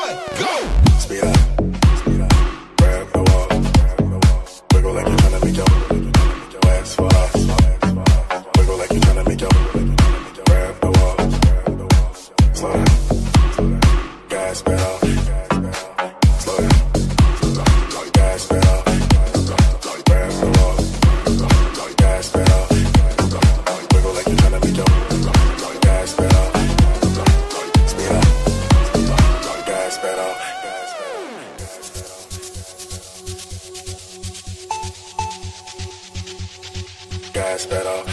one, go! Speed up, grab the wall, wiggle like you're tryna make your ass fall off. Wiggle like you're tryna make your grab the wall. Slow down, gas pedal. Slow down, gas pedal. Grab the wall, gas pedal. Wiggle like you're tryna make your gas pedal. Speed up, gas pedal. Gas pedal.